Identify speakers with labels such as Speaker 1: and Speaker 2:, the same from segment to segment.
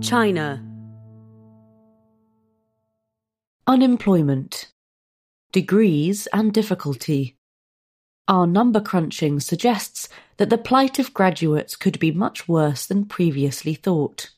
Speaker 1: China.
Speaker 2: Unemployment. Degrees and difficulty. Our number crunching suggests that the plight of graduates could be much worse than previously thought.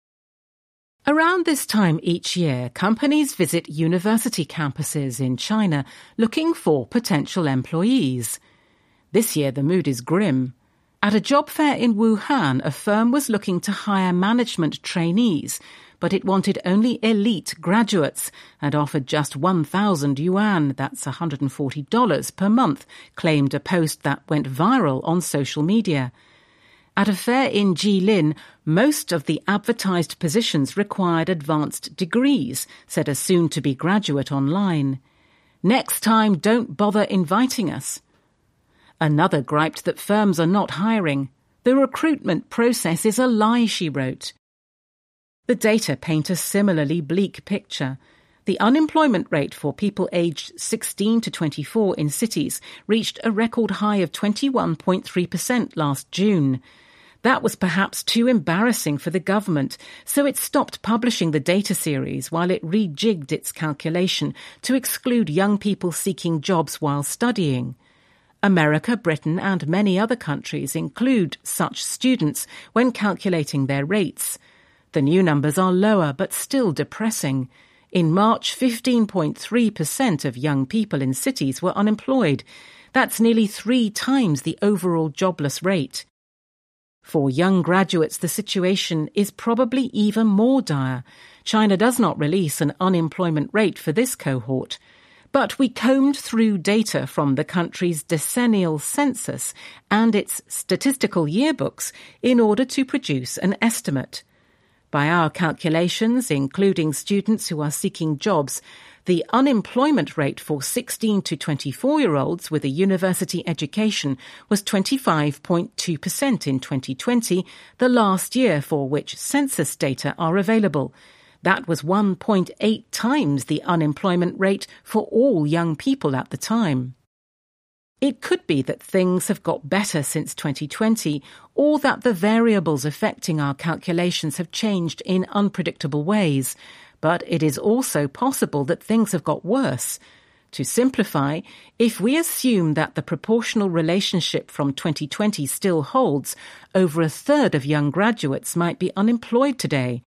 Speaker 3: Around this time each year, companies visit university campuses in China looking for potential employees. This year the mood is grim. At a job fair in Wuhan, a firm was looking to hire management trainees, but it wanted only elite graduates and offered just 1,000 yuan, that's $140 per month, claimed a post that went viral on social media. At a fair in Jilin, most of the advertised positions required advanced degrees, said a soon-to-be graduate online. Next time, don't bother inviting us. Another griped that firms are not hiring. The recruitment process is a lie, she wrote. The data paint a similarly bleak picture. The unemployment rate for people aged 16 to 24 in cities reached a record high of 21.3% last June. That was perhaps too embarrassing for the government, so it stopped publishing the data series while it rejigged its calculation to exclude young people seeking jobs while studying. America, Britain and many other countries include such students when calculating their rates. The new numbers are lower but still depressing. In March, 15.3% of young people in cities were unemployed. That's nearly 3 times the overall jobless rate. For young graduates, the situation is probably even more dire. China does not release an unemployment rate for this cohort. But we combed through data from the country's decennial census and its statistical yearbooks in order to produce an estimate. By our calculations, including students who are seeking jobs, the unemployment rate for 16 to 24-year-olds with a university education was 25.2% in 2020, the last year for which census data are available. That was 1.8 times the unemployment rate for all young people at the time. It could be that things have got better since 2020, or that the variables affecting our calculations have changed in unpredictable ways, but it is also possible that things have got worse. To simplify, if we assume that the proportional relationship from 2020 still holds, over a third of young graduates might be unemployed today.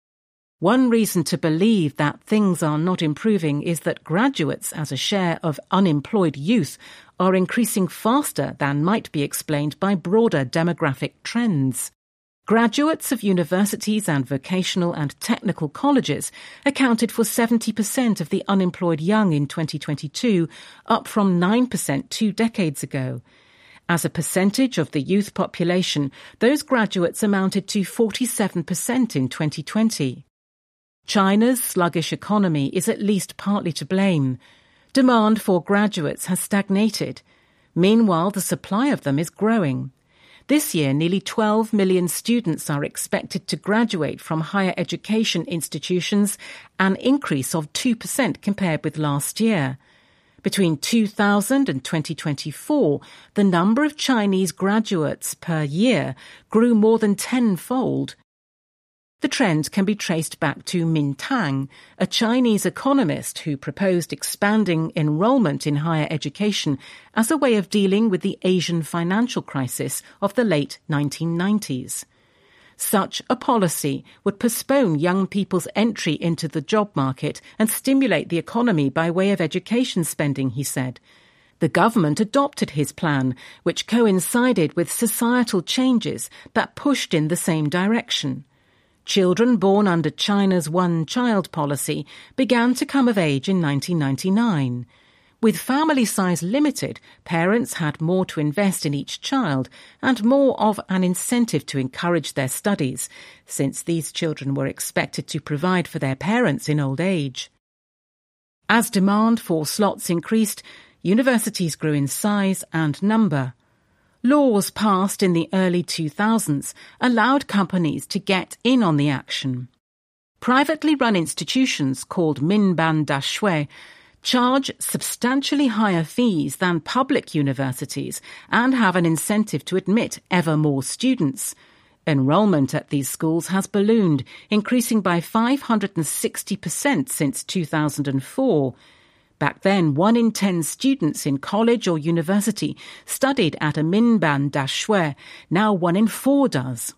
Speaker 3: One reason to believe that things are not improving is that graduates as a share of unemployed youth are increasing faster than might be explained by broader demographic trends. Graduates of universities and vocational and technical colleges accounted for 70% of the unemployed young in 2022, up from 9% 2 decades ago. As a percentage of the youth population, those graduates amounted to 47% in 2020. China's sluggish economy is at least partly to blame. Demand for graduates has stagnated. Meanwhile, the supply of them is growing. This year, nearly 12 million students are expected to graduate from higher education institutions, an increase of 2% compared with last year. Between 2000 and 2024, the number of Chinese graduates per year grew more than tenfold. The trend can be traced back to Min Tang, a Chinese economist who proposed expanding enrollment in higher education as a way of dealing with the Asian financial crisis of the late 1990s. Such a policy would postpone young people's entry into the job market and stimulate the economy by way of education spending, he said. The government adopted his plan, which coincided with societal changes that pushed in the same direction. Children born under China's one-child policy began to come of age in 1999. With family size limited, parents had more to invest in each child and more of an incentive to encourage their studies, since these children were expected to provide for their parents in old age. As demand for slots increased, universities grew in size and number. Laws passed in the early 2000s allowed companies to get in on the action. Privately run institutions called Minban Dashui charge substantially higher fees than public universities and have an incentive to admit ever more students. Enrollment at these schools has ballooned, increasing by 560% since 2004. Back then, 1 in 10 students in college or university studied at a Minban Daxue. Now 1 in 4 does.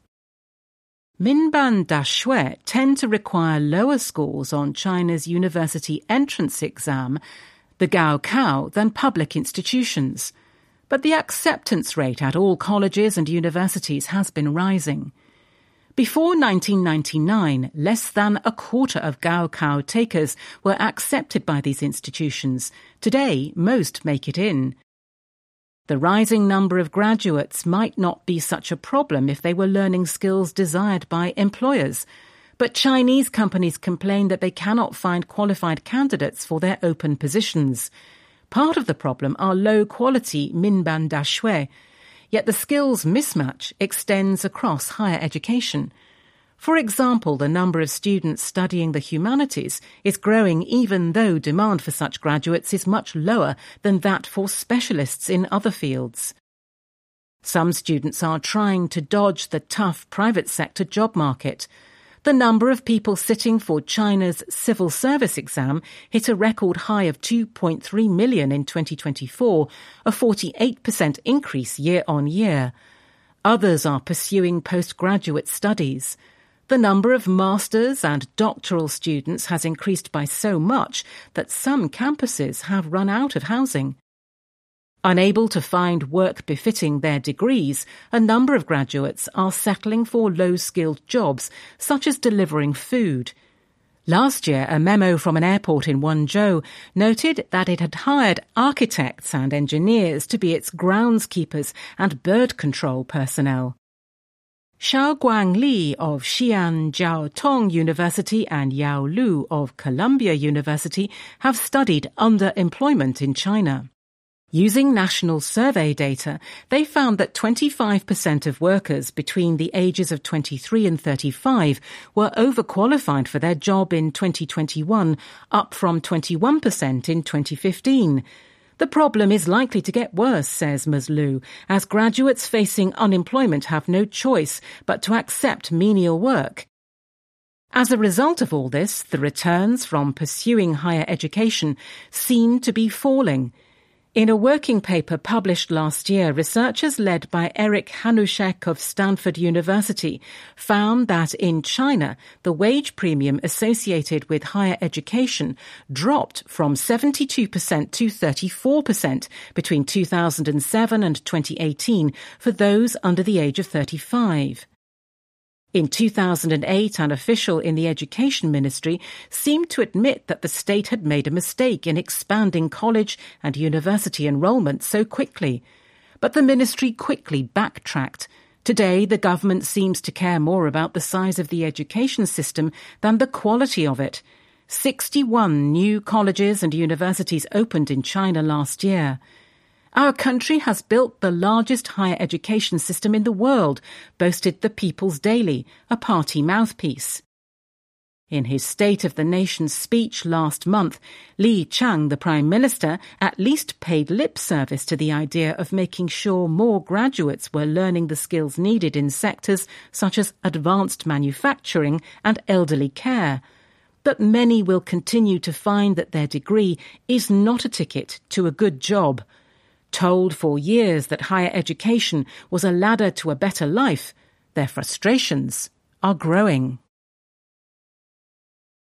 Speaker 3: Minban Daxue tend to require lower scores on China's university entrance exam, the Gaokao, than public institutions. But the acceptance rate at all colleges and universities has been rising. Before 1999, less than a quarter of Gaokao takers were accepted by these institutions. Today, most make it in. The rising number of graduates might not be such a problem if they were learning skills desired by employers, but Chinese companies complain that they cannot find qualified candidates for their open positions. Part of the problem are low-quality Minban Daxue, yet the skills mismatch extends across higher education. For example, the number of students studying the humanities is growing even though demand for such graduates is much lower than that for specialists in other fields. Some students are trying to dodge the tough private sector job market. The number of people sitting for China's civil service exam hit a record high of 2.3 million in 2024, a 48% increase year on year. Others are pursuing postgraduate studies. The number of master's and doctoral students has increased by so much that some campuses have run out of housing. Unable to find work befitting their degrees, a number of graduates are settling for low-skilled jobs, such as delivering food. Last year, a memo from an airport in Wenzhou noted that it had hired architects and engineers to be its groundskeepers and bird control personnel. Xiao Guangli of Xi'an Jiao Tong University and Yao Lu of Columbia University have studied underemployment in China. Using national survey data, they found that 25% of workers between the ages of 23 and 35 were overqualified for their job in 2021, up from 21% in 2015. The problem is likely to get worse, says Ms. Lu, as graduates facing unemployment have no choice but to accept menial work. As a result of all this, the returns from pursuing higher education seem to be falling. In a working paper published last year, researchers led by Eric Hanushek of Stanford University found that in China, the wage premium associated with higher education dropped from 72% to 34% between 2007 and 2018 for those under the age of 35. In 2008, an official in the Education Ministry seemed to admit that the state had made a mistake in expanding college and university enrollment so quickly. But the ministry quickly backtracked. Today, the government seems to care more about the size of the education system than the quality of it. 61 new colleges and universities opened in China last year. Our country has built the largest higher education system in the world, boasted the People's Daily, a party mouthpiece. In his State of the Nation speech last month, Li Qiang, the Prime Minister, at least paid lip service to the idea of making sure more graduates were learning the skills needed in sectors such as advanced manufacturing and elderly care. But many will continue to find that their degree is not a ticket to a good job. Told for years that higher education was a ladder to a better life, their frustrations are growing.